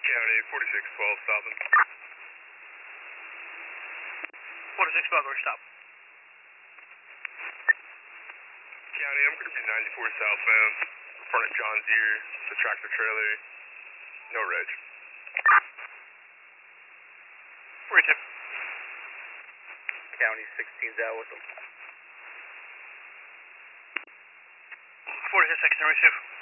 County 4612 stopping. 4612, where stop? County, I'm going to be 94 southbound, in front of John Deere, the tractor trailer, no reg. 42. County 16's out with them. 46 second, receive.